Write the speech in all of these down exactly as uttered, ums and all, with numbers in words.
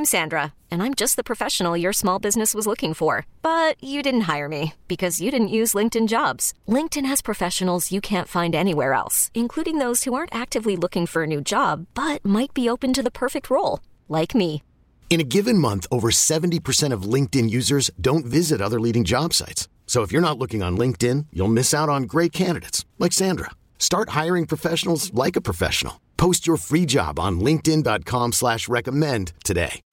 I'm Sandra, and I'm just the professional your small business was looking for. But you didn't hire me because you didn't use LinkedIn Jobs. LinkedIn has professionals you can't find anywhere else, including those who aren't actively looking for a new job, but might be open to the perfect role, like me. In a given month, over seventy percent of LinkedIn users don't visit other leading job sites. So if you're not looking on LinkedIn, you'll miss out on great candidates like Sandra. Start hiring professionals like a professional. Post your free job on linkedin dot com slash recommend today.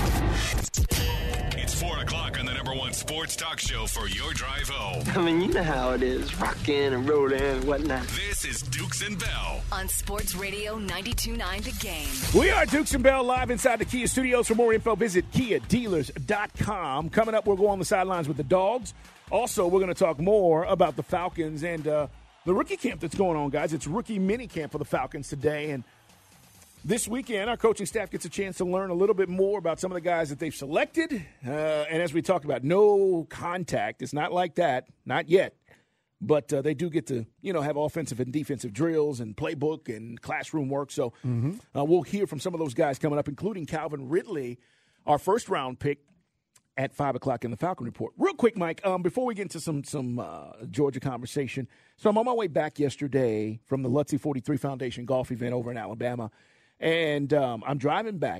It's four o'clock on the number one sports talk show for your drive home. I mean, you know how it is, rocking and rolling and whatnot. This is Dukes and Bell on Sports Radio ninety-two point nine The Game. We are Dukes and Bell live inside the Kia studios. For more info, visit kia dealers dot com. Coming up, we'll go on the sidelines with the Dogs. Also, we're going to talk more about the Falcons and uh, the rookie camp that's going on, guys. It's rookie mini camp for the Falcons today. And this weekend, our coaching staff gets a chance to learn a little bit more about some of the guys that they've selected. Uh, and as we talked about, no contact. It's not like that. Not yet. But uh, they do get to, you know, have offensive and defensive drills and playbook and classroom work. So mm-hmm. uh, we'll hear from some of those guys coming up, including Calvin Ridley, our first-round pick, at five o'clock in the Falcon Report. Real quick, Mike, um, before we get into some some uh, Georgia conversation. So I'm on my way back yesterday from the Lutzy forty-three Foundation golf event over in Alabama, and um, I'm driving back.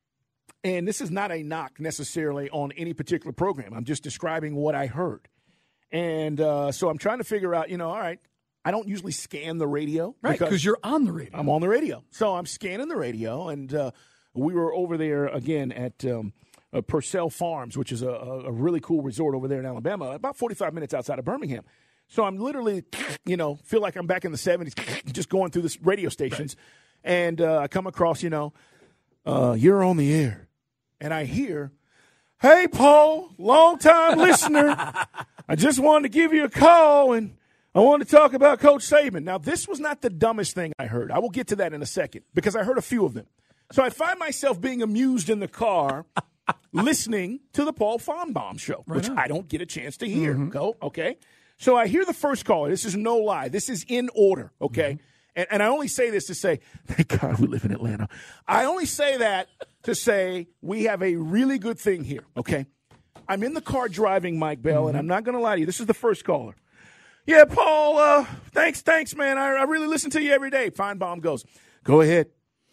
And this is not a knock necessarily on any particular program. I'm just describing what I heard. And uh, so I'm trying to figure out, you know, all right, I don't usually scan the radio. Right, because you're on the radio. I'm on the radio. So I'm scanning the radio, and uh, we were over there again at um, – Uh, Purcell Farms, which is a, a really cool resort over there in Alabama, about forty-five minutes outside of Birmingham. So I'm literally, you know, feel like I'm back in the seventies, just going through this radio stations. Right. And uh, I come across, you know, uh, you're on the air. And I hear, hey, Paul, long-time listener. I just wanted to give you a call, and I wanted to talk about Coach Saban. Now, this was not the dumbest thing I heard. I will get to that in a second because I heard a few of them. So I find myself being amused in the car listening to the Paul Fonbaum show, right which on. I don't get a chance to hear. Mm-hmm. Go, okay? So I hear the first caller. This is no lie. This is in order, okay? Mm-hmm. And, and I only say this to say, thank God we live in Atlanta. I only say that to say we have a really good thing here, okay? I'm in the car driving, Mike Bell, mm-hmm. and I'm not going to lie to you. This is the first caller. Yeah, Paul, uh, thanks, thanks, man. I, I really listen to you every day. Feinbaum goes, go ahead.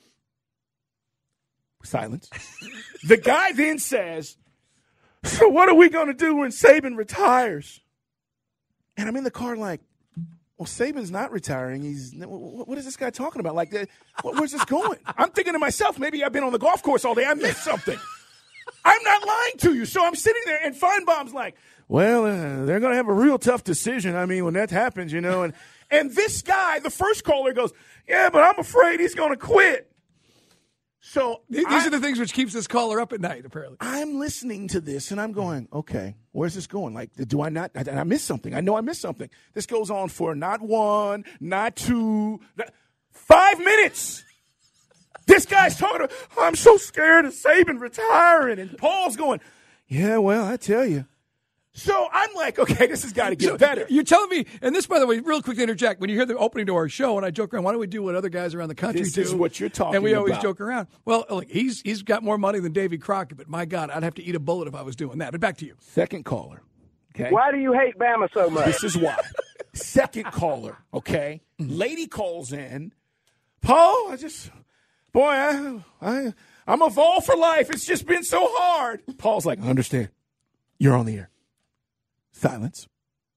Silence. The guy then says, so what are we going to do when Saban retires? And I'm in the car like, well, Saban's not retiring. He's what is this guy talking about? Like, where's this going? I'm thinking to myself, maybe I've been on the golf course all day. I missed something. I'm not lying to you. So I'm sitting there, and Feinbaum's like, well, uh, they're going to have a real tough decision. I mean, when that happens, you know. And, and this guy, the first caller, goes, yeah, but I'm afraid he's going to quit. So these I, are the things which keeps this caller up at night, apparently. I'm listening to this, and I'm going, okay, where's this going? Like, do I not – I, I missed something. I know I missed something. This goes on for not one, not two, not, five minutes. This guy's talking to – I'm so scared of Saban retiring. And Paul's going, yeah, well, I tell you. So I'm like, okay, this has got to get so better. You're telling me, and this, by the way, real quick to interject, when you hear the opening to our show, and I joke around, why don't we do what other guys around the country this do? This is what you're talking about. And we always about. joke around. Well, look, he's he's got more money than Davy Crockett, but my God, I'd have to eat a bullet if I was doing that. But back to you. Second caller. Okay. Why do you hate Bama so much? This is why. Second caller, okay? Lady calls in. Paul, I just, boy, I, I, I'm evolved for life. It's just been so hard. Paul's like, I understand. You're on the air. Silence.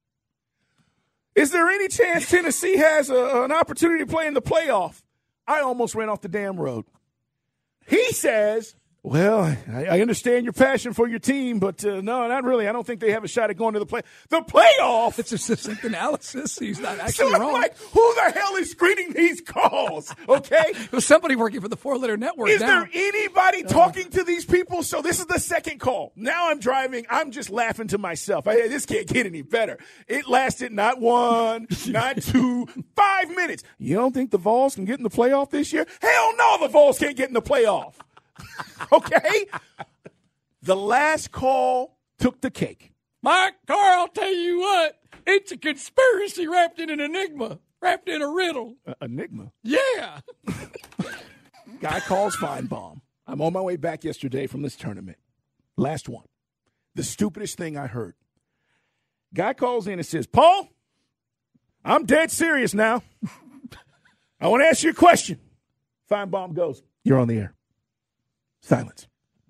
Is there any chance Tennessee has a, an opportunity to play in the playoff? I almost ran off the damn road. He says, well, I, I understand your passion for your team, but uh, no, not really. I don't think they have a shot at going to the play. The playoff? It's a succinct analysis. He's not actually so I'm wrong. Like, who the hell is screening these calls? Okay? It was somebody working for the four-letter network. Is now. there anybody talking to these people? So this is the second call. Now I'm driving. I'm just laughing to myself. I, this can't get any better. It lasted not one, not two, five minutes. You don't think the Vols can get in the playoff this year? Hell no, the Vols can't get in the playoff. Okay? The last call took the cake. Mike, Carl, I'll tell you what. It's a conspiracy wrapped in an enigma, wrapped in a riddle. Uh, enigma? Yeah. Guy calls Feinbaum. I'm on my way back yesterday from this tournament. Last one. The stupidest thing I heard. Guy calls in and says, Paul, I'm dead serious now. I want to ask you a question. Feinbaum goes, you're on the air. Silence.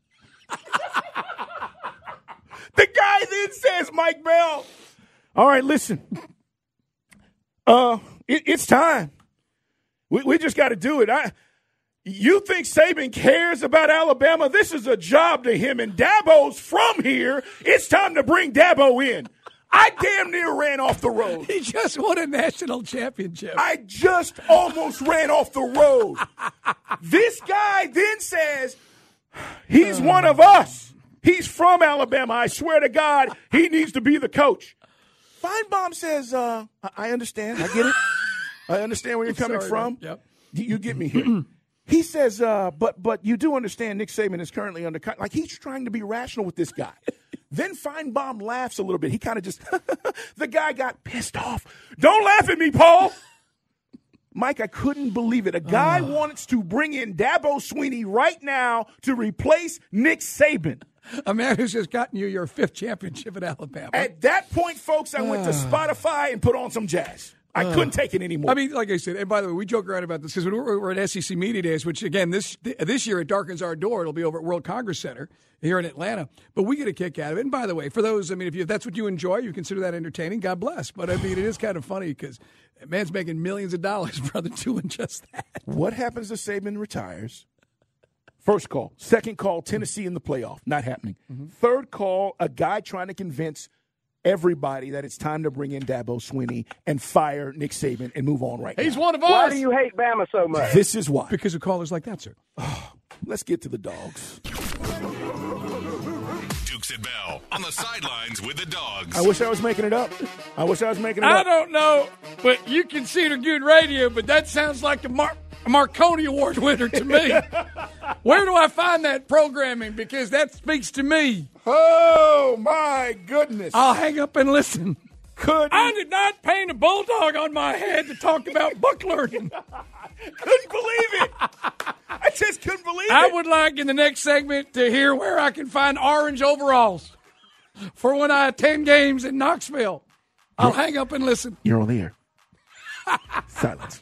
The guy then says, Mike Bell, all right, listen. Uh, it, it's time. We, we just got to do it. I, you think Saban cares about Alabama? This is a job to him, and Dabo's from here. It's time to bring Dabo in. I damn near ran off the road. He just won a national championship. I just almost ran off the road. This guy then says, he's one of us. He's from Alabama. I swear to God, he needs to be the coach. Feinbaum says, uh, I understand. I get it. I understand where you're coming Sorry, from. Yep. You, you get me here. He says, uh, but but you do understand Nick Saban is currently under – like he's trying to be rational with this guy. Then Feinbaum laughs a little bit. He kind of just – the guy got pissed off. Don't laugh at me, Paul. Mike, I couldn't believe it. A guy uh. wants to bring in Dabo Swinney right now to replace Nick Saban. A man who's just gotten you your fifth championship at Alabama. At that point, folks, I went to Spotify and put on some jazz. I uh, couldn't take it anymore. I mean, like I said, and by the way, we joke around about this because when we're, we're at S E C Media Days, which, again, this this year it darkens our door. It'll be over at World Congress Center here in Atlanta. But we get a kick out of it. And by the way, for those, I mean, if, you, if that's what you enjoy, you consider that entertaining, God bless. But, I mean, it is kind of funny because man's making millions of dollars, brother, doing just that. What happens to Saban retires? First call. Second call, Tennessee in the playoff. Not happening. Mm-hmm. Third call, a guy trying to convince everybody that it's time to bring in Dabo Swinney and fire Nick Saban and move on right He's now. one of us. Why do you hate Bama so much? This is why. Because of callers like that, sir. Oh, let's get to the dogs. Dukes and Bell on the sidelines with the dogs. I wish I was making it up. I wish I was making it I up. I don't know, but you consider good radio, but that sounds like a, Mar- a Marconi Award winner to me. Where do I find that programming? Because that speaks to me. Oh, my goodness. I'll hang up and listen. Couldn't. I did not paint a bulldog on my head to talk about book learning. Couldn't believe it. I just couldn't believe I it. would like in the next segment to hear where I can find orange overalls for when I attend games in Knoxville. I'll You're, hang up and listen. You're on the air. Silence.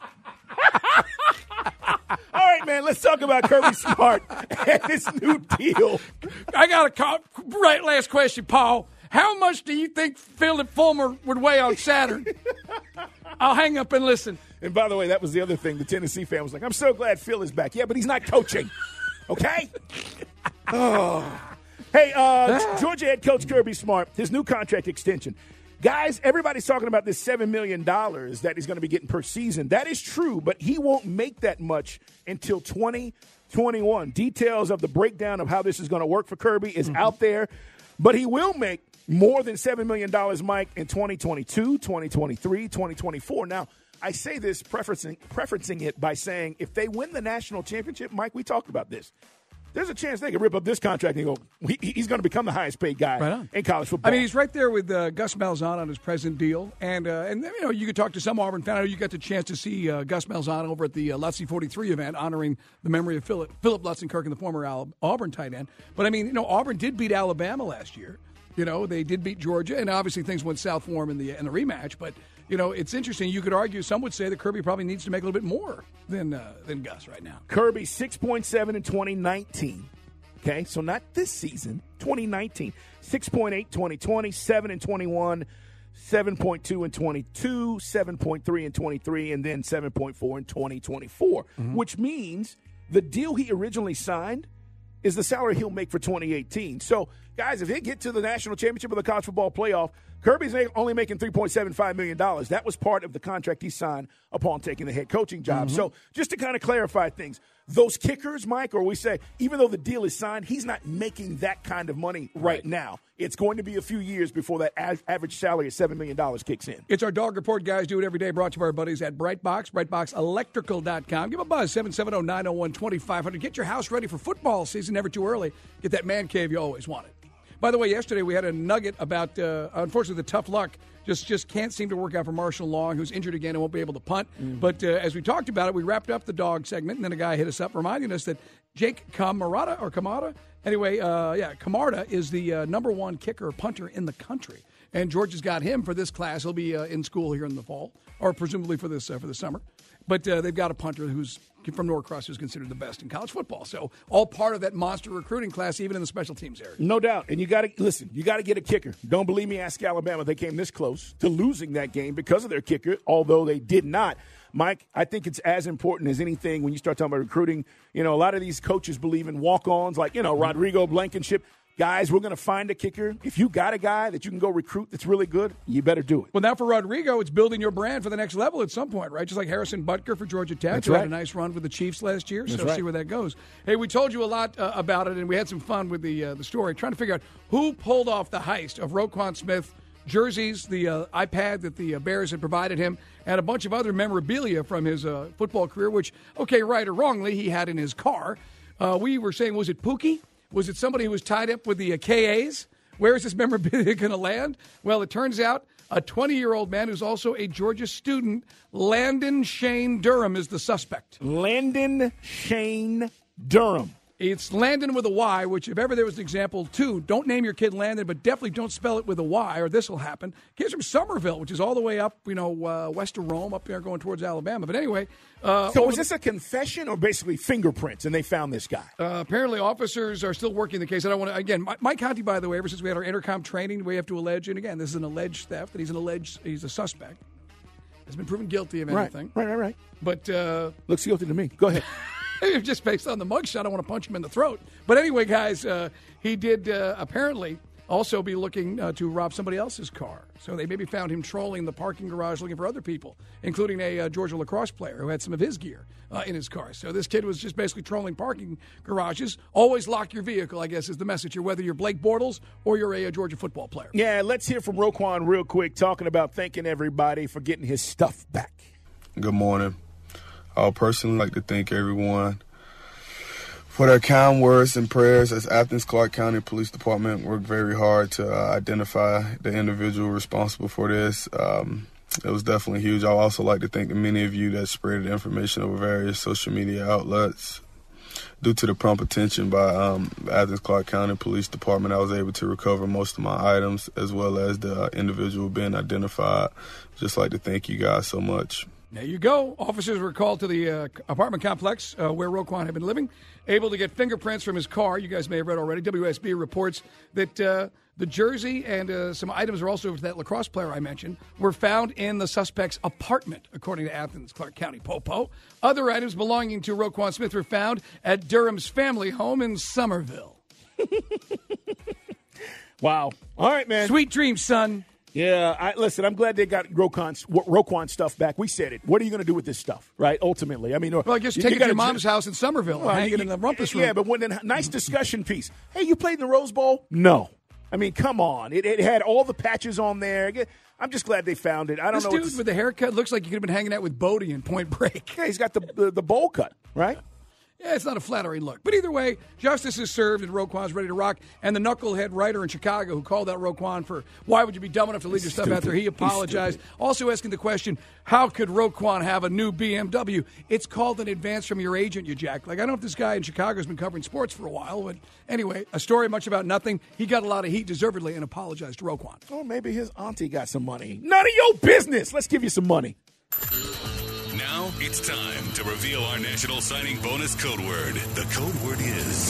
All right, man, let's talk about Kirby Smart and this new deal. I got a call, right last question, Paul. How much do you think Philip Fulmer would weigh on Saturn? I'll hang up and listen. And by the way, that was the other thing. The Tennessee fan was like, I'm so glad Phil is back. Yeah, but he's not coaching. Okay? Oh. Hey, uh, Georgia head coach Kirby Smart, his new contract extension. Guys, everybody's talking about this seven million dollars that he's going to be getting per season. That is true, but he won't make that much until twenty twenty-one. Details of the breakdown of how this is going to work for Kirby is mm-hmm. out there, but he will make more than seven million dollars, Mike, in twenty twenty-two, twenty twenty-three, twenty twenty-four. Now, I say this preferencing, preferencing it by saying if they win the national championship, Mike, we talked about this. There's a chance they could rip up this contract and go, he, he's going to become the highest paid guy right in college football. I mean, he's right there with uh, Gus Malzahn on his present deal. And, uh, and you know, you could talk to some Auburn fan. I know you got the chance to see uh, Gus Malzahn over at the uh, Lutzy forty-three event honoring the memory of Philip, Philip Lutzenkirk, the former Al- Auburn tight end. But, I mean, you know, Auburn did beat Alabama last year. You know, they did beat Georgia, and obviously things went south for them in the in the rematch. But, you know, it's interesting. You could argue, some would say that Kirby probably needs to make a little bit more than uh, than Gus right now. Kirby, six point seven in twenty nineteen. Okay, so not this season, twenty nineteen. six point eight, twenty twenty, seven in twenty-one, seven point two in twenty-two, seven point three in twenty-three, and then seven point four in twenty twenty-four, mm-hmm. which means the deal he originally signed is the salary he'll make for twenty eighteen. So, guys, if they get to the national championship of the college football playoff, Kirby's only making three point seven five million dollars. That was part of the contract he signed upon taking the head coaching job. Mm-hmm. So just to kind of clarify things, those kickers, Mike, or we say, even though the deal is signed, he's not making that kind of money right, right. now. It's going to be a few years before that a- average salary of seven million dollars kicks in. It's our Dog Report, guys. Do it every day. Brought to you by our buddies at Brightbox, brightbox electrical dot com. Give a buzz, seven seven zero, nine zero one, two five zero zero. Get your house ready for football season, never too early. Get that man cave you always wanted. By the way, yesterday we had a nugget about, uh, unfortunately, the tough luck just just can't seem to work out for Marshall Long, who's injured again and won't be able to punt. Mm. But uh, as we talked about it, we wrapped up the dog segment, and then a guy hit us up reminding us that Jake Camarada or Camarada. Anyway, uh, yeah, Camarda is the uh, number one kicker punter in the country. And Georgia's got him for this class. He'll be uh, in school here in the fall, or presumably for this uh, for the summer. But uh, they've got a punter who's from Norcross who's considered the best in college football. So all part of that monster recruiting class, even in the special teams area. No doubt. And you got to, listen, you got to get a kicker. Don't believe me, ask Alabama. They came this close to losing that game because of their kicker, although they did not. Mike, I think it's as important as anything when you start talking about recruiting. You know, a lot of these coaches believe in walk-ons like, you know, Rodrigo Blankenship. Guys, we're going to find a kicker. If you got a guy that you can go recruit that's really good, you better do it. Well, now for Rodrigo, it's building your brand for the next level at some point, right? Just like Harrison Butker for Georgia Tech, That's who right. had a nice run with the Chiefs last year. That's So right. see where that goes. Hey, we told you a lot uh, about it, and we had some fun with the uh, the story, trying to figure out who pulled off the heist of Roquan Smith jerseys, the uh, iPad that the uh, Bears had provided him, and a bunch of other memorabilia from his uh, football career, which, okay, right or wrongly, he had in his car. Uh, we were saying, was it Pookie? Was it somebody who was tied up with the uh, K As? Where is this memorabilia going to land? Well, it turns out a twenty-year-old man who's also a Georgia student, Landon Shane Durham, is the suspect. Landon Shane Durham. It's Landon with a Y, which if ever there was an example, too, don't name your kid Landon, but definitely don't spell it with a Y, or this will happen. Kid's from Somerville, which is all the way up, you know, uh, west of Rome, up there going towards Alabama. But anyway. Uh, so was this a confession or basically fingerprints, and they found this guy? Uh, apparently, officers are still working the case. I don't want to, again, Mike Conti, by the way, ever since we had our intercom training, we have to allege, and again, this is an alleged theft, and he's an alleged, he's a suspect. Has been proven guilty of anything. Right, right, right. right. But, uh, looks guilty to me. Go ahead. Just based on the mugshot, I want to punch him in the throat. But anyway, guys, uh, he did uh, apparently also be looking uh, to rob somebody else's car. So they maybe found him trolling the parking garage looking for other people, including a uh, Georgia lacrosse player who had some of his gear uh, in his car. So this kid was just basically trolling parking garages. Always lock your vehicle, I guess, is the message here, whether you're Blake Bortles or you're a, a Georgia football player. Yeah, let's hear from Roquan real quick, talking about thanking everybody for getting his stuff back. Good morning. I would personally like to thank everyone for their kind words and prayers. As Athens Clarke County Police Department worked very hard to uh, identify the individual responsible for this. Um, it was definitely huge. I would also like to thank the many of you that spread the information over various social media outlets. Due to the prompt attention by um, the Athens Clarke County Police Department, I was able to recover most of my items as well as the uh, individual being identified. Just like to thank you guys so much. There you go. Officers were called to the uh, apartment complex uh, where Roquan had been living, able to get fingerprints from his car. You guys may have read already. W S B reports that uh, the jersey and uh, some items are also for that lacrosse player I mentioned were found in the suspect's apartment, according to Athens Clarke County Popo. Other items belonging to Roquan Smith were found at Durham's family home in Somerville. Wow. All right, man. Sweet dreams, son. Yeah, I, listen, I'm glad they got Roquan, Roquan stuff back. We said it. What are you going to do with this stuff, right, ultimately? I mean, well, I guess you, take you it to your gotta, mom's house in Somerville well, and hang you, it in the rumpus room. Yeah, but when a nice discussion piece. Hey, you played in the Rose Bowl? No. I mean, come on. It, it had all the patches on there. I'm just glad they found it. I don't this know. This dude with the haircut looks like you could have been hanging out with Bodie in Point Break. Yeah, he's got the, the, the bowl cut, right? Yeah, it's not a flattering look. But either way, justice is served and Roquan's ready to rock. And the knucklehead writer in Chicago who called out Roquan for why would you be dumb enough to leave your stuff out there, he apologized. Also asking the question, how could Roquan have a new B M W? It's called an advance from your agent, you jack. Like, I don't know if this guy in Chicago has been covering sports for a while, but anyway, a story much about nothing. He got a lot of heat deservedly and apologized to Roquan. Or maybe his auntie got some money. None of your business. Let's give you some money. Now it's time to reveal our national signing bonus code word. The code word is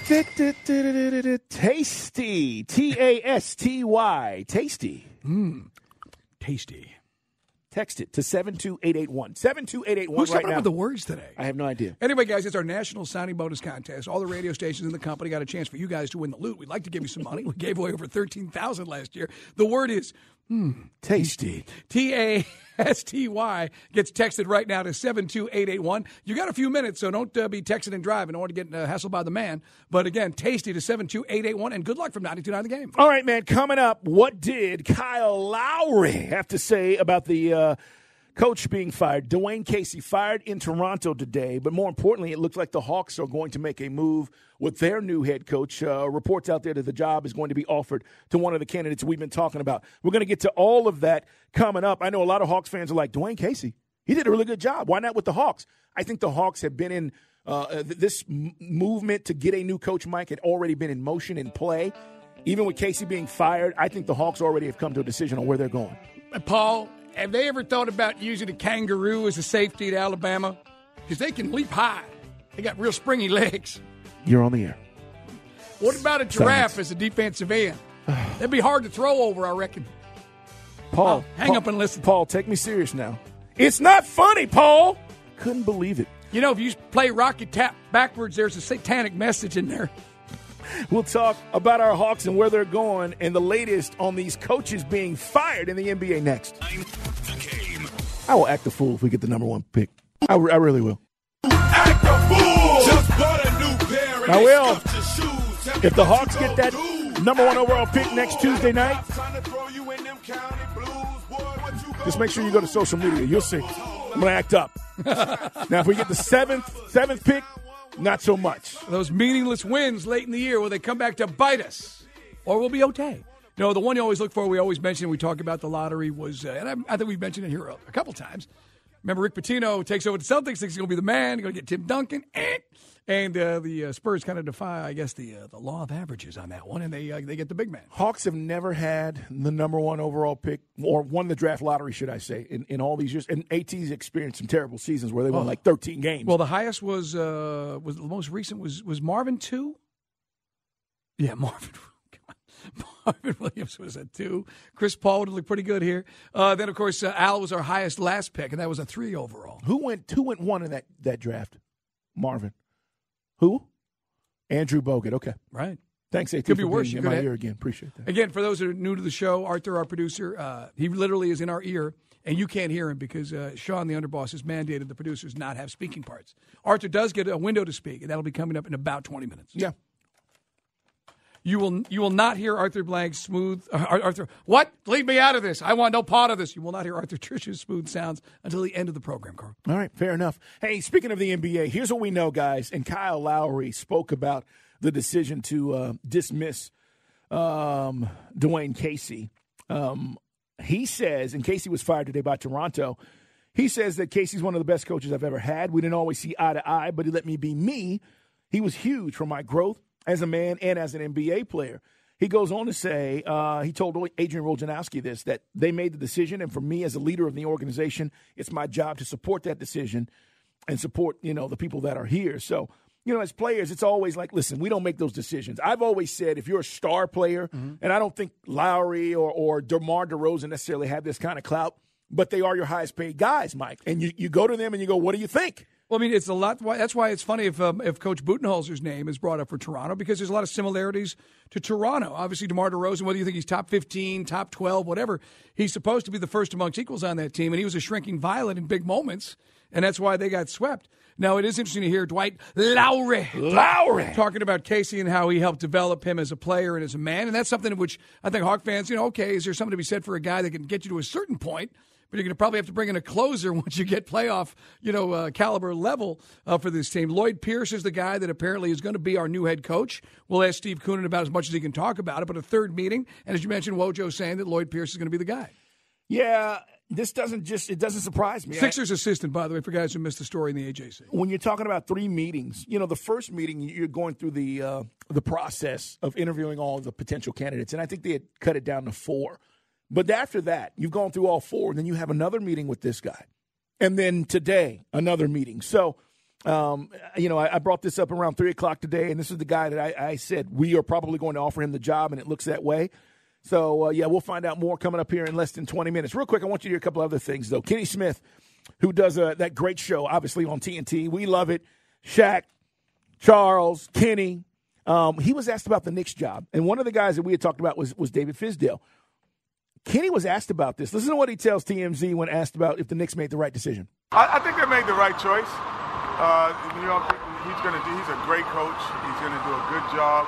tasty. T A S T Y. Tasty. Mmm. Tasty. Text it to seven two eight eight one. seven two eight eight one Who's right coming now. up with the words today? I have no idea. Anyway, guys, it's our national signing bonus contest. All the radio stations in the company got a chance for you guys to win the loot. We'd like to give you some money. We gave away over thirteen thousand dollars last year. The word is mm, tasty. T A S T Y gets texted right now to seven two eight eight one. You got a few minutes, so don't uh, be texting and driving. I don't want to get uh, hassled by the man. But again, tasty to seven two eight eight one, and good luck from ninety-two point nine The Game. All right, man, coming up, what did Kyle Lowry have to say about the uh, coach being fired? Dwayne Casey fired in Toronto today, but more importantly, it looks like the Hawks are going to make a move with their new head coach. Uh, reports out there that the job is going to be offered to one of the candidates we've been talking about. We're going to get to all of that coming up. I know a lot of Hawks fans are like, Dwayne Casey, he did a really good job. Why not with the Hawks? I think the Hawks have been in Uh, this m- movement to get a new coach, Mike, had already been in motion, in play. Even with Casey being fired, I think the Hawks already have come to a decision on where they're going. Paul, have they ever thought about using a kangaroo as a safety at Alabama? Because they can leap high. They got real springy legs. You're on the air. What about a giraffe Science. as a defensive end? That'd be hard to throw over, I reckon. Paul, oh, hang Paul, up and listen. Paul, take me serious now. It's not funny, Paul. Couldn't believe it. You know, if you play Rocky Tap backwards, there's a satanic message in there. We'll talk about our Hawks and where they're going and the latest on these coaches being fired in the N B A next. I will act a fool if we get the number one pick. I, I really will. Act a fool. Just bought a new pair and I will. Shoes. If the Hawks get that number one overall pick next Tuesday night, just make sure you go to social media. You'll see. I'm going to act up. Now, if we get the seventh, seventh pick, not so much. Those meaningless wins late in the year, will they come back to bite us? Or we'll be okay? You know, the one you always look for, we always mention, we talk about the lottery, was, uh, and I, I think we've mentioned it here a, a couple times. Remember, Rick Pitino takes over the Celtics, thinks he's going to be the man, going to get Tim Duncan, eh. and uh, the uh, Spurs kind of defy, I guess, the uh, the law of averages on that one, and they uh, they get the big man. Hawks have never had the number one overall pick, or won the draft lottery, should I say, in, in all these years. And AT's experienced some terrible seasons where they won oh. like thirteen games. Well, the highest was, uh, was the most recent was, was Marvin two? Yeah, Marvin Marvin Williams was at two. Chris Paul would look pretty good here. Uh, then, of course, uh, Al was our highest last pick, and that was a three overall. Who went Who went one in that, that draft? Marvin. Who? Andrew Bogut. Okay. Right. Thanks, A T, Could be for worse. being You in my could ear again. Appreciate that. Again, for those that are new to the show, Arthur, our producer, uh, he literally is in our ear, and you can't hear him because uh, Sean, the underboss, has mandated the producers not have speaking parts. Arthur does get a window to speak, and that'll be coming up in about twenty minutes. Yeah. You will you will not hear Arthur Blank's smooth uh, Arthur. What? Leave me out of this. I want no part of this. You will not hear Arthur Trish's smooth sounds until the end of the program, Carl. All right, fair enough. Hey, speaking of the N B A, here's what we know, guys. And Kyle Lowry spoke about the decision to uh, dismiss um, Dwayne Casey. Um, he says, and Casey was fired today by Toronto. He says that Casey's one of the best coaches I've ever had. We didn't always see eye to eye, but he let me be me. He was huge for my growth as a man and as an N B A player. He goes on to say, uh, he told Adrian Wojnarowski this, that they made the decision, and for me as a leader of the organization, it's my job to support that decision and support, you know, the people that are here. So, you know, as players, it's always like, listen, we don't make those decisions. I've always said if you're a star player, mm-hmm. and I don't think Lowry or, or DeMar DeRozan necessarily have this kind of clout, but they are your highest paid guys, Mike. And you, you go to them and you go, what do you think? Well, I mean, it's a lot. That's why it's funny if um, if Coach Budenholzer's name is brought up for Toronto, because there's a lot of similarities to Toronto. Obviously, DeMar DeRozan, whether you think he's top fifteen, top twelve, whatever, he's supposed to be the first amongst equals on that team, and he was a shrinking violet in big moments, and that's why they got swept. Now, it is interesting to hear Dwight Lowry, Lowry talking about Casey and how he helped develop him as a player and as a man, and that's something in which I think Hawk fans, you know, okay, is there something to be said for a guy that can get you to a certain point? But you're going to probably have to bring in a closer once you get playoff, you know, uh, caliber level uh, for this team. Lloyd Pierce is the guy that apparently is going to be our new head coach. We'll ask Steve Koonin about as much as he can talk about it. But a third meeting, and as you mentioned, Wojo saying that Lloyd Pierce is going to be the guy. Yeah, this doesn't just, it doesn't surprise me. Sixers I, assistant, by the way, for guys who missed the story in the A J C. When you're talking about three meetings, you know, the first meeting, you're going through the uh, the process of interviewing all the potential candidates. And I think they had cut it down to four. But after that, you've gone through all four, and then you have another meeting with this guy. And then today, another meeting. So, um, you know, I, I brought this up around three o'clock today, and this is the guy that I, I said we are probably going to offer him the job, and it looks that way. So, uh, yeah, we'll find out more coming up here in less than twenty minutes. Real quick, I want you to hear a couple other things, though. Kenny Smith, who does uh, that great show, obviously, on T N T. We love it. Shaq, Charles, Kenny. Um, he was asked about the Knicks job, and one of the guys that we had talked about was, was David Fizdale. Kenny was asked about this. Listen to what he tells T M Z when asked about if the Knicks made the right decision. I, I think they made the right choice. Uh, you know, he's going to do. He's a great coach. He's going to do a good job,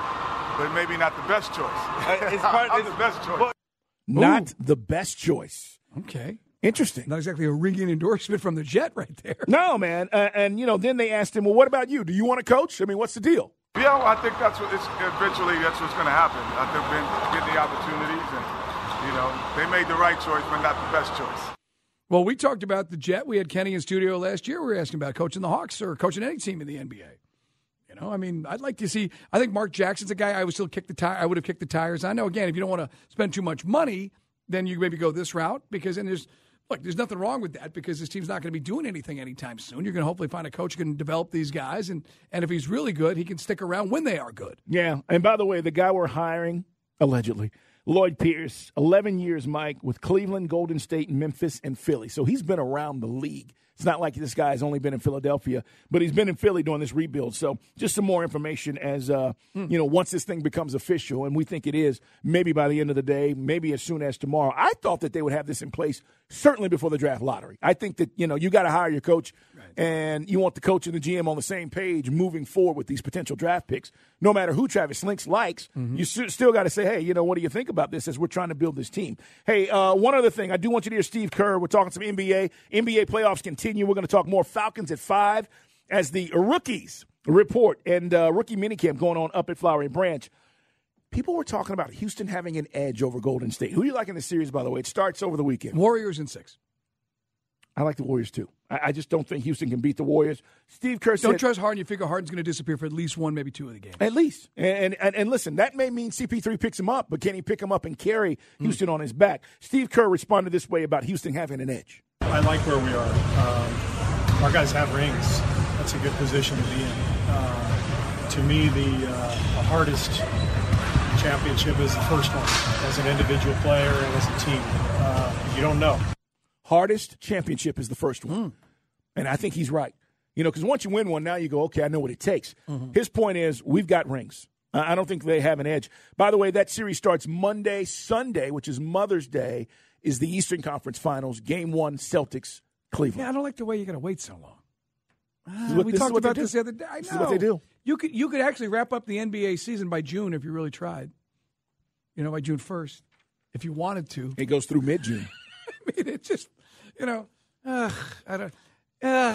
but maybe not the best choice. Uh, it's part of the best choice. Not Ooh. the best choice. Okay. Interesting. Not exactly a ringing endorsement from the Jet right there. No, man. Uh, and, you know, then they asked him, well, what about you? Do you want to coach? I mean, what's the deal? Yeah, well, I think that's what it's, eventually that's what's going to happen. I think we're getting the opportunities and, you know, they made the right choice, but not the best choice. Well, we talked about the Jet. We had Kenny in studio last year. We were asking about coaching the Hawks or coaching any team in the N B A. You know, I mean, I'd like to see. I think Mark Jackson's a guy I would still kick the tire. I would have kicked the tires. I know, again, if you don't want to spend too much money, then you maybe go this route because then there's look, there's nothing wrong with that because this team's not going to be doing anything anytime soon. You're going to hopefully find a coach who can develop these guys, and and if he's really good, he can stick around when they are good. Yeah, and by the way, the guy we're hiring allegedly. Lloyd Pierce, eleven years, Mike, with Cleveland, Golden State, Memphis, and Philly. So he's been around the league. It's not like this guy's only been in Philadelphia, but he's been in Philly doing this rebuild. So just some more information as, uh, mm. you know, once this thing becomes official, and we think it is, maybe by the end of the day, maybe as soon as tomorrow. I thought that they would have this in place certainly before the draft lottery. I think that, you know, you got to hire your coach, right, and you want the coach and the G M on the same page moving forward with these potential draft picks. No matter who Travis Slinks likes, mm-hmm. you s- still got to say, hey, you know, what do you think about this as we're trying to build this team? Hey, uh, one other thing. I do want you to hear Steve Kerr. We're talking some N B A. N B A playoffs continue. We're going to talk more Falcons at five as the rookies report and uh, rookie minicamp going on up at Flowery Branch. People were talking about Houston having an edge over Golden State. Who do you like in the series, by the way? It starts over the weekend. Warriors in six. I like the Warriors, too. I, I just don't think Houston can beat the Warriors. Steve Kerr said, don't trust Harden. You figure Harden's going to disappear for at least one, maybe two of the games. At least. And, and and listen, that may mean C P three picks him up, but can he pick him up and carry Houston mm. on his back? Steve Kerr responded this way about Houston having an edge. I like where we are. Um, our guys have rings. That's a good position to be in. Uh, to me, the, uh, the hardest championship is the first one, as an individual player and as a team. Uh, you don't know. Hardest championship is the first one. Mm. And I think he's right. You know, because once you win one, now you go, okay, I know what it takes. Mm-hmm. His point is, we've got rings. Uh, I don't think they have an edge. By the way, that series starts Monday. Sunday, which is Mother's Day, is the Eastern Conference Finals. Game one, Celtics, Cleveland. Yeah, I don't like the way you're going to wait so long. Uh, what, we this talked about this the other day. I know. This is what they do. You could, you could actually wrap up the N B A season by June if you really tried. You know, by June first, if you wanted to. It goes through mid-June. I mean, it just, you know, ugh, I don't, ugh,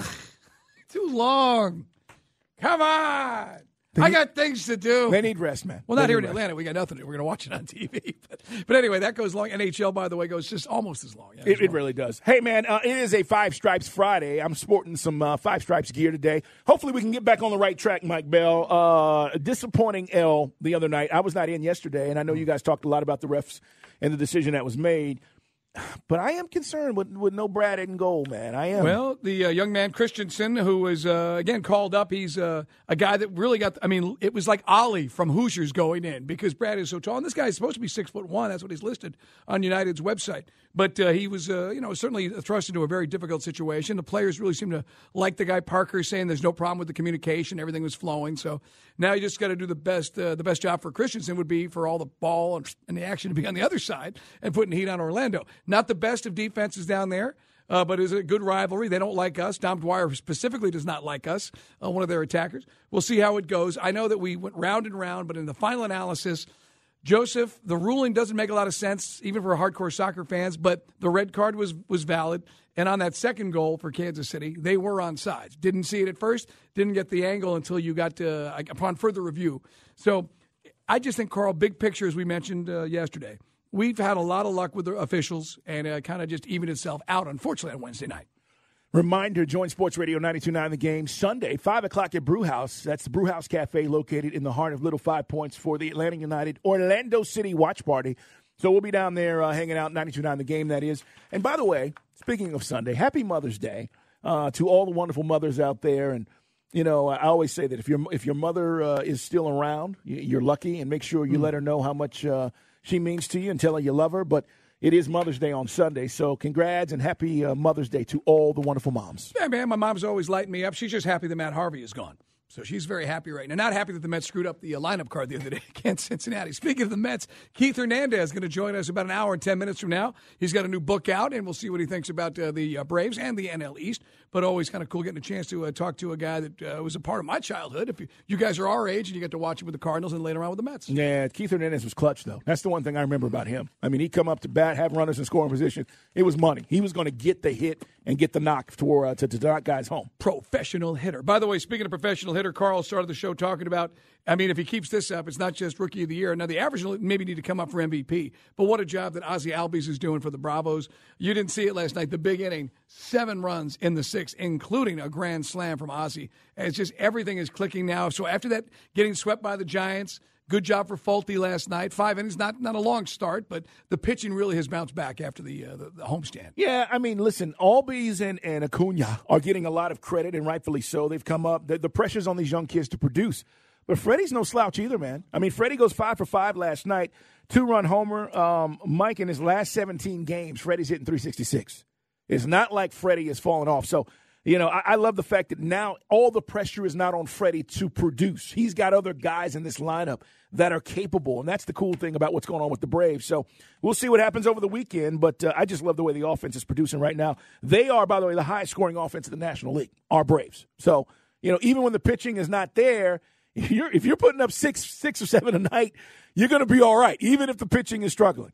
too long. Come on. They I got need, things to do. They need rest, man. Well, not they here in rest. Atlanta. We got nothing to do. We're going to watch it on T V. But, but anyway, that goes long. N H L, by the way, goes just almost as long. Yeah, it, it really does. Hey, man, uh, it is a Five Stripes Friday. I'm sporting some uh, Five Stripes gear today. Hopefully we can get back on the right track, Mike Bell. Uh, disappointing L the other night. I was not in yesterday, and I know you guys talked a lot about the refs and the decision that was made. But I am concerned with, with no Brad in goal, man. I am. Well, the uh, young man Christensen, who was, uh, again, called up, he's uh, a guy that really got – I mean, it was like Ollie from Hoosiers going in because Brad is so tall. And this guy's supposed to be six foot one. That's what he's listed on United's website. But uh, he was, uh, you know, certainly thrust into a very difficult situation. The players really seem to like the guy Parker saying there's no problem with the communication. Everything was flowing. So now you just got to do the best uh, the best job for Christensen would be for all the ball and, and the action to be on the other side and putting heat on Orlando. Not the best of defenses down there, uh, but it's a good rivalry. They don't like us. Dom Dwyer specifically does not like us, uh, one of their attackers. We'll see how it goes. I know that we went round and round, but in the final analysis – Joseph, the ruling doesn't make a lot of sense, even for hardcore soccer fans, but the red card was was valid. And on that second goal for Kansas City, they were on sides. Didn't see it at first, didn't get the angle until you got to, upon further review. So I just think, Carl, big picture, as we mentioned uh, yesterday, we've had a lot of luck with the officials, and it kind of just evened itself out, unfortunately, on Wednesday night. Reminder, join Sports Radio ninety-two point nine The Game Sunday, five o'clock at Brewhouse. That's the Brewhouse Cafe located in the heart of Little Five Points for the Atlanta United Orlando City Watch Party. So we'll be down there uh, hanging out, ninety-two point nine The Game, that is. And by the way, speaking of Sunday, happy Mother's Day uh, to all the wonderful mothers out there. And, you know, I always say that if, your if your mother uh, is still around, you're lucky, and make sure you mm. let her know how much uh, she means to you and tell her you love her. But it is Mother's Day on Sunday, so congrats and happy uh, Mother's Day to all the wonderful moms. Yeah, man, my mom's always lighting me up. She's just happy that Matt Harvey is gone. So she's very happy right now. Not happy that the Mets screwed up the uh, lineup card the other day against Cincinnati. Speaking of the Mets, Keith Hernandez is going to join us about an hour and ten minutes from now. He's got a new book out, and we'll see what he thinks about uh, the uh, Braves and the N L East. But always kind of cool getting a chance to uh, talk to a guy that uh, was a part of my childhood. If you, you guys are our age and you get to watch him with the Cardinals and later on with the Mets. Yeah, Keith Hernandez was clutch, though. That's the one thing I remember about him. I mean, he'd come up to bat, have runners in scoring position. It was money. He was going to get the hit and get the knock for, uh, to, to knock guys home. Professional hitter. By the way, speaking of professional hitter. Carl started the show talking about, I mean, if he keeps this up, it's not just Rookie of the Year. Now, the average will maybe need to come up for M V P, but what a job that Ozzie Albies is doing for the Bravos. You didn't see it last night. The big inning, seven runs in the sixth, including a grand slam from Ozzie. And it's just everything is clicking now. So after that, getting swept by the Giants, good job for Fulte last night. Five innings, not not a long start, but the pitching really has bounced back after the uh, the, the homestand. Yeah, I mean, listen, Albies and, and Acuna are getting a lot of credit, and rightfully so. They've come up. The, the pressure's on these young kids to produce. But Freddie's no slouch either, man. I mean, Freddie goes five for five last night, two-run homer. Um, Mike, in his last seventeen games, Freddie's hitting three sixty-six. It's not like Freddie has fallen off. So, you know, I, I love the fact that now all the pressure is not on Freddie to produce. He's got other guys in this lineup that are capable, and that's the cool thing about what's going on with the Braves. So we'll see what happens over the weekend, but uh, I just love the way the offense is producing right now. They are, by the way, the highest-scoring offense in the National League, our Braves. So, you know, even when the pitching is not there, if you're, if you're putting up six, six or seven a night, you're going to be all right, even if the pitching is struggling.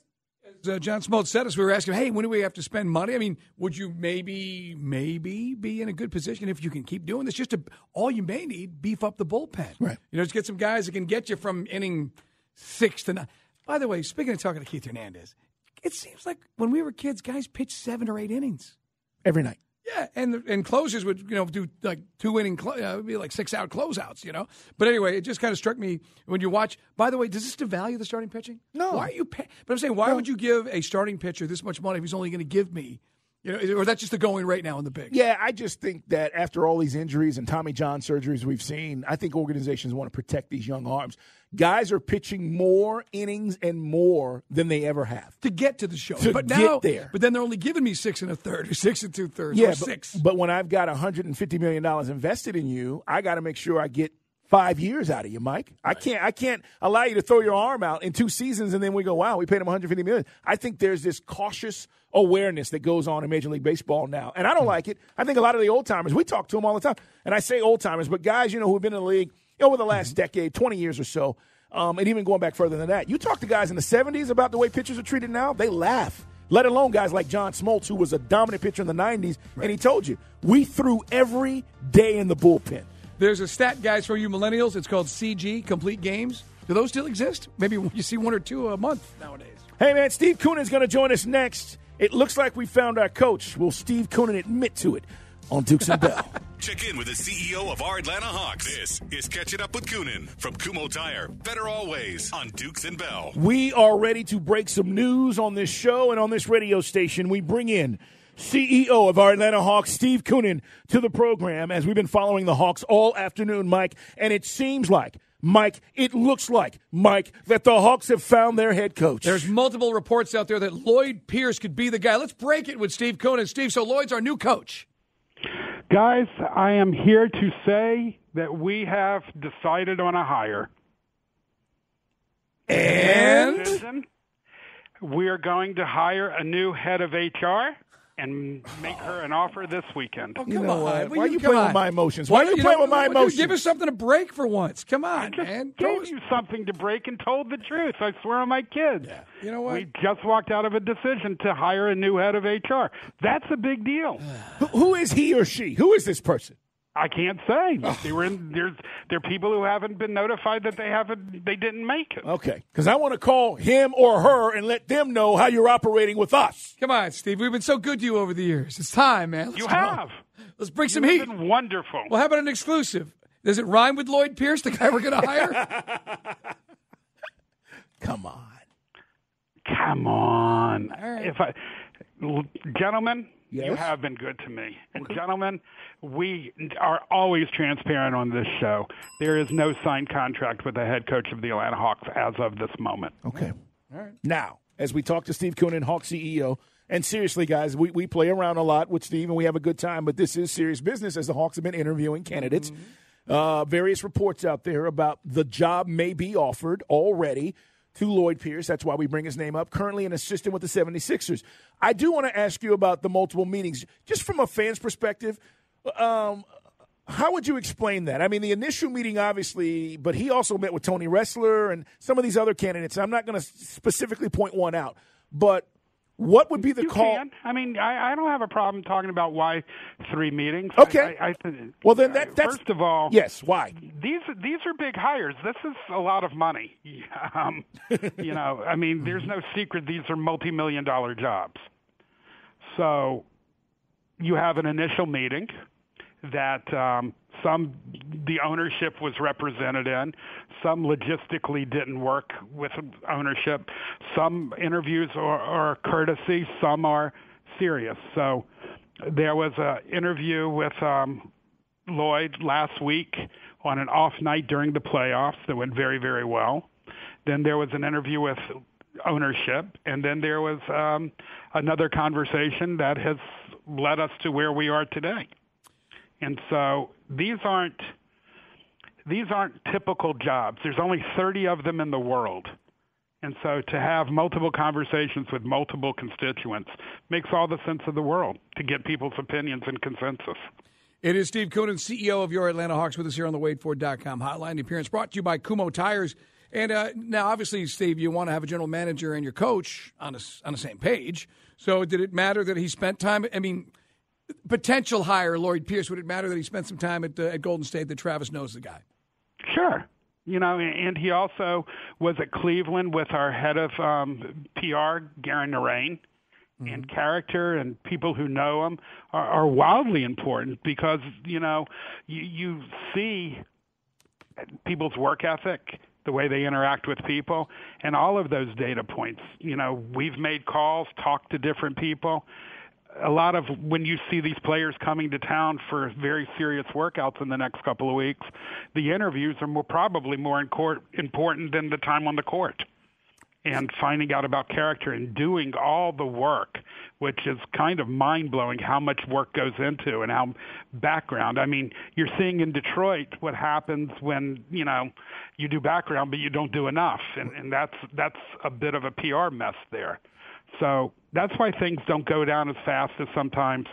Uh, John Smoltz said us, we were asking, hey, when do we have to spend money? I mean, would you maybe, maybe be in a good position if you can keep doing this? Just to, all you may need, beef up the bullpen. Right. You know, just get some guys that can get you from inning six to nine. By the way, speaking of talking to Keith Hernandez, it seems like when we were kids, guys pitched seven or eight innings. Every night. Yeah, and and closers would, you know, do like two inning, clo- uh, would be like six out closeouts, you know. But anyway, it just kind of struck me when you watch. By the way, does this devalue the starting pitching? No. Why are you? Pay- but I'm saying, why no. would you give a starting pitcher this much money if he's only going to give me, you know, or that's just the going rate now in the big? Yeah, I just think that after all these injuries and Tommy John surgeries we've seen, I think organizations want to protect these young arms. Guys are pitching more innings and more than they ever have to get to the show. To but get now, there. But then they're only giving me six and a third or six and two thirds yeah, or but, six. But when I've got one hundred fifty million dollars invested in you, I got to make sure I get five years out of you, Mike. Right. I can't I can't allow you to throw your arm out in two seasons and then we go, wow, we paid him one hundred fifty million dollars. I think there's this cautious awareness that goes on in Major League Baseball now. And I don't mm-hmm. like it. I think a lot of the old-timers, we talk to them all the time. And I say old-timers, but guys, you know, who've been in the league over the last mm-hmm. decade, twenty years or so, Um, and even going back further than that. You talk to guys in the seventies about the way pitchers are treated now, they laugh, let alone guys like John Smoltz, who was a dominant pitcher in the nineties, right. And he told you, we threw every day in the bullpen. There's a stat, guys, for you millennials. It's called C G, Complete Games. Do those still exist? Maybe you see one or two a month nowadays. Hey, man, Steve Koonin's going to join us next. It looks like we found our coach. Will Steve Koonin admit to it on Dukes and Bell? Check in with the C E O of our Atlanta Hawks. This is Catching Up with Koonin from Kumho Tire. Better always on Dukes and Bell. We are ready to break some news on this show and on this radio station. We bring in C E O of our Atlanta Hawks, Steve Koonin, to the program as we've been following the Hawks all afternoon, Mike. And it seems like, Mike, it looks like, Mike, that the Hawks have found their head coach. There's multiple reports out there that Lloyd Pierce could be the guy. Let's break it with Steve Koonin. Steve, so Lloyd's our new coach. Guys, I am here to say that we have decided on a hire. And? We are going to hire a new head of H R and make her an offer this weekend. Oh, come you know on. Why are you come playing on. with my emotions? Why, Why are you, you playing know, with my dude, emotions? Give us something to break for once. Come on, I just man. gave you something to break and told the truth. I swear on my kids. Yeah. You know what? We just walked out of a decision to hire a new head of H R. That's a big deal. who, who is he or she? Who is this person? I can't say. They were in, there's there are people who haven't been notified that they haven't they didn't make it. Okay, because I want to call him or her and let them know how you're operating with us. Come on, Steve. We've been so good to you over the years. It's time, man. Let's you go. have. Let's bring some You've heat. Been wonderful. Well, how about an exclusive? Does it rhyme with Lloyd Pierce, the guy we're going to hire? Come on. Come on. Right. If I, gentlemen, yes? You have been good to me. And gentlemen, we are always transparent on this show. There is no signed contract with the head coach of the Atlanta Hawks as of this moment. Okay. All right. Now, as we talk to Steve Koonin, Hawks C E O, and seriously, guys, we, we play around a lot with Steve, and we have a good time, but this is serious business as the Hawks have been interviewing candidates. Mm-hmm. Uh, various reports out there about the job may be offered already to Lloyd Pierce. That's why we bring his name up. Currently an assistant with the seventy-sixers. I do want to ask you about the multiple meetings. Just from a fan's perspective, um, how would you explain that? I mean, the initial meeting, obviously, but he also met with Tony Ressler and some of these other candidates. I'm not going to specifically point one out, but What would be the you call? Can. I mean, I, I don't have a problem talking about why three meetings. Okay. I, I, I, well, then that, that's first of all, yes. Why? These these are big hires. This is a lot of money. Um, you know, I mean, there's no secret. These are multi-million dollar jobs. So you have an initial meeting that um, some the ownership was represented in, some logistically didn't work with ownership, some interviews are, are courtesy, some are serious. So there was an interview with um, Lloyd last week on an off night during the playoffs that went very, very well. Then there was an interview with ownership, and then there was um, another conversation that has led us to where we are today. And so these aren't these aren't typical jobs. There's only thirty of them in the world. And so to have multiple conversations with multiple constituents makes all the sense of the world to get people's opinions and consensus. It is Steve Koonin, C E O of your Atlanta Hawks, with us here on the Wade Ford dot com hotline. The appearance brought to you by Kumho Tires. And uh, now, obviously, Steve, you want to have a general manager and your coach on, a, on the same page. So did it matter that he spent time? I mean, potential hire, Lloyd Pierce, would it matter that he spent some time at, uh, at Golden State, that Travis knows the guy? Sure. You know, and he also was at Cleveland with our head of um, P R, Garen Narain. Mm-hmm. And character and people who know him are, are wildly important because, you know, you, you see people's work ethic, the way they interact with people, and all of those data points. You know, we've made calls, talked to different people. A lot of when you see these players coming to town for very serious workouts in the next couple of weeks, the interviews are more probably more in court, important than the time on the court. And finding out about character and doing all the work, which is kind of mind-blowing how much work goes into and how background. I mean, you're seeing in Detroit what happens when, you know, you do background but you don't do enough. And, and that's that's a bit of a P R mess there. So that's why things don't go down as fast as sometimes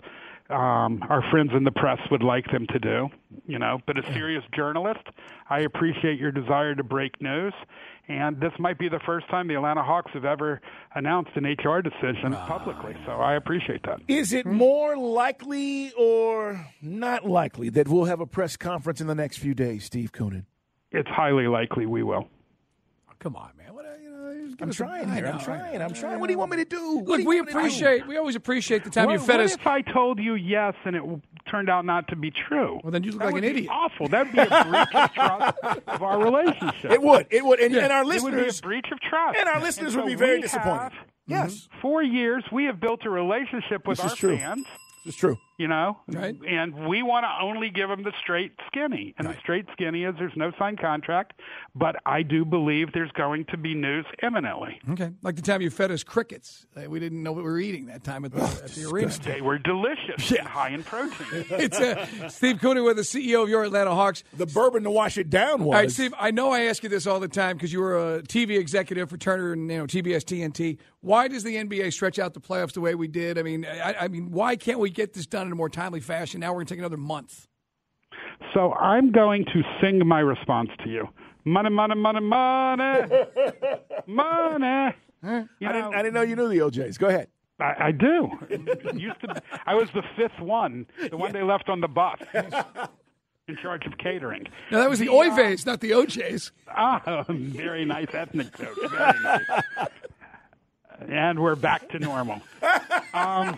um, our friends in the press would like them to do, you know. But a serious journalist, I appreciate your desire to break news. And this might be the first time the Atlanta Hawks have ever announced an H R decision publicly. So I appreciate that. Is it more likely or not likely that we'll have a press conference in the next few days, Steve Koonin? It's highly likely we will. Oh, come on, man. What, you know, I'm trying here. I'm trying. I'm trying. What do you want me to do? Look, we appreciate, we always appreciate the time what, you fed what us. What if I told you yes and it turned out not to be true? Well, then you look that like would an be idiot. Awful. That would be a breach of trust of our relationship. It would. It would. And, yeah. and our It listeners. would be a breach of trust. And our listeners and would so be very we disappointed. Have, yes. For years, we have built a relationship with this our is true. fans. This is true. You know, right. And we want to only give them the straight skinny. And right. the straight skinny is there's no signed contract, but I do believe there's going to be news imminently. Okay. Like the time you fed us crickets. We didn't know what we were eating that time at the, oh, at the arena. They were delicious yeah. and high in protein. It's uh, Steve Koonin with the C E O of your Atlanta Hawks. The bourbon to wash it down was. All right, Steve, I know I ask you this all the time because you were a T V executive for Turner and you know T B S T N T. Why does the N B A stretch out the playoffs the way we did? I mean, I, I mean, why can't we get this done in a more timely fashion? Now we're going to take another month. So I'm going to sing my response to you. Money, money, money, money, money. You know, I, didn't, I didn't know you knew the O Js. Go ahead. I, I do. Used to, I was the fifth one, the one they left on the bus. In charge of catering. No, that was the, the Oives, uh, not the O Js. Ah, very nice ethnic joke. Very nice. And we're back to normal. Um,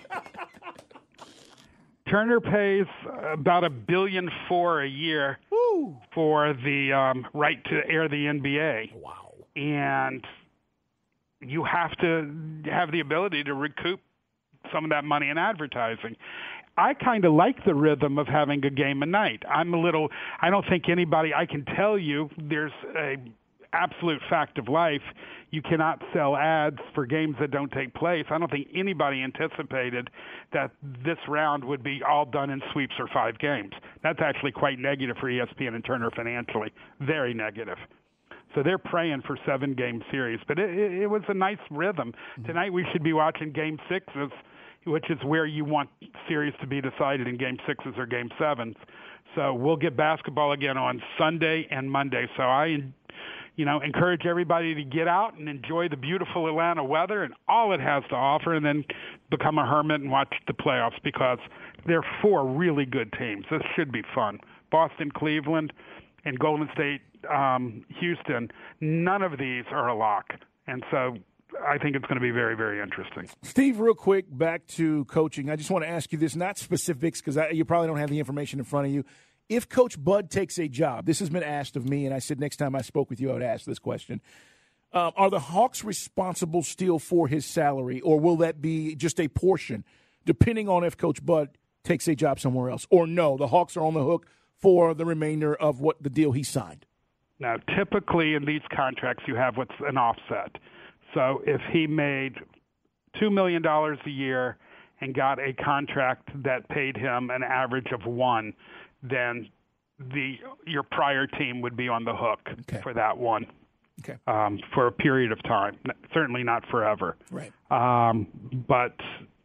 Turner pays about a billion four a year Woo. for the um, right to air the N B A. Wow! And you have to have the ability to recoup some of that money in advertising. I kind of like the rhythm of having a game a night. I'm a little, I don't think anybody, I can tell you there's a absolute fact of life. You cannot sell ads for games that don't take place. I don't think anybody anticipated that this round would be all done in sweeps or five games. That's actually quite negative for E S P N and Turner financially. Very negative. So they're praying for seven-game series. But it, it, it was a nice rhythm. Tonight we should be watching game sixes, which is where you want series to be decided in game sixes or game sevens. So we'll get basketball again on Sunday and Monday. So I you know, encourage everybody to get out and enjoy the beautiful Atlanta weather and all it has to offer, and then become a hermit and watch the playoffs, because there are four really good teams. This should be fun. Boston, Cleveland, and Golden State, um, Houston, none of these are a lock. And so I think it's going to be very, very interesting. Steve, real quick, back to coaching. I just want to ask you this, not specifics, because you probably don't have the information in front of you. If Coach Bud takes a job, this has been asked of me, and I said next time I spoke with you, I would ask this question. Uh, are the Hawks responsible still for his salary, or will that be just a portion, depending on if Coach Bud takes a job somewhere else? Or no, the Hawks are on the hook for the remainder of what the deal he signed? Now, typically in these contracts, you have what's an offset. So if he made two million dollars a year and got a contract that paid him an average of one, then the your prior team would be on the hook okay. for that one okay. um, for a period of time. Certainly not forever. Right. Um, but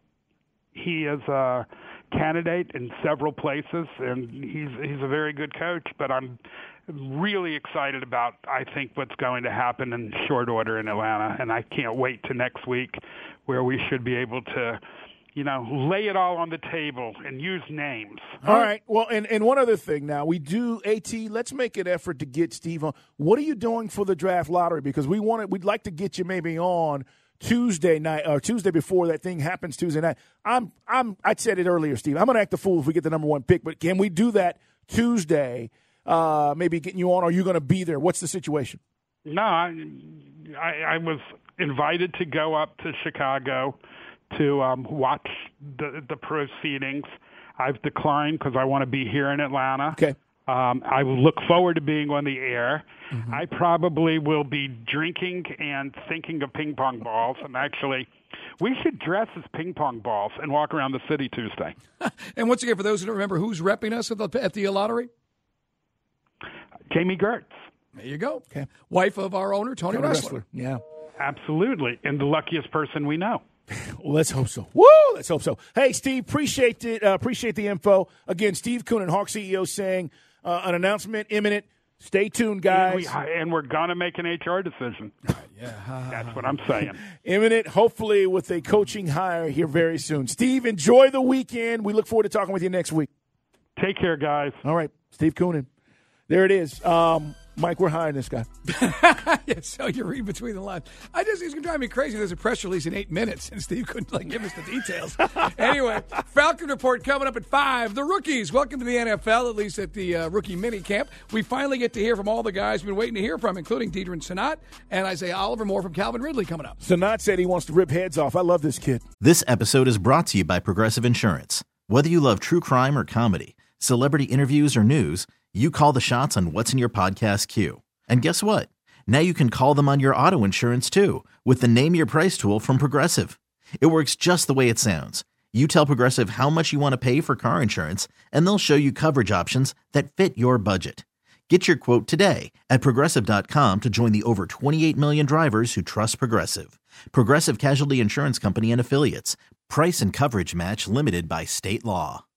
he is a candidate in several places, and he's he's a very good coach. But I'm really excited about, I think, what's going to happen in short order in Atlanta, and I can't wait to next week, where we should be able to, you know, lay it all on the table and use names. All right. Well, and, and one other thing now. We do, AT, let's make an effort to get Steve on. What are you doing for the draft lottery? Because we want it, we'd like to get you maybe on Tuesday night or Tuesday before that thing happens Tuesday night. I'm, I'm, I said it earlier, Steve. I'm going to act the fool if we get the number one pick, but can we do that Tuesday, uh, maybe getting you on, or are you going to be there? What's the situation? No, I, I, I was invited to go up to Chicago to um, watch the, the proceedings. I've declined because I want to be here in Atlanta. Okay. Um, I look forward to being on the air. Mm-hmm. I probably will be drinking and thinking of ping pong balls. And actually, we should dress as ping pong balls and walk around the city Tuesday. And once again, for those who don't remember, who's repping us at the, at the lottery? Jamie Gertz. There you go. Okay. Wife of our owner, Tony, Tony Ressler. Ressler. Yeah. Absolutely. And the luckiest person we know. Well, let's hope so. Woo! Let's hope so. Hey, Steve, appreciate it. Uh, appreciate the info. Again, Steve Koonin, Hawk C E O, saying uh, an announcement imminent. Stay tuned, guys. And, we, and we're going to make an H R decision. Yeah. That's what I'm saying. Imminent, hopefully with a coaching hire here very soon. Steve, enjoy the weekend. We look forward to talking with you next week. Take care, guys. All right, Steve Koonin. There it is. Um, Mike, we're hiring this guy. Yeah, so you read between the lines. I just, he's going to drive me crazy. There's a press release in eight minutes, and Steve couldn't like give us the details. Anyway, Falcon Report coming up at five. The rookies, welcome to the N F L, at least at the uh, rookie mini camp. We finally get to hear from all the guys we've been waiting to hear from, including Deidre Sanat and Isaiah Oliver. More from Calvin Ridley coming up. Sanat said he wants to rip heads off. I love this kid. This episode is brought to you by Progressive Insurance. Whether you love true crime or comedy, celebrity interviews or news, you call the shots on what's in your podcast queue. And guess what? Now you can call them on your auto insurance too with the Name Your Price tool from Progressive. It works just the way it sounds. You tell Progressive how much you want to pay for car insurance, and they'll show you coverage options that fit your budget. Get your quote today at Progressive dot com to join the over twenty-eight million drivers who trust Progressive. Progressive Casualty Insurance Company and Affiliates. Price and coverage match limited by state law.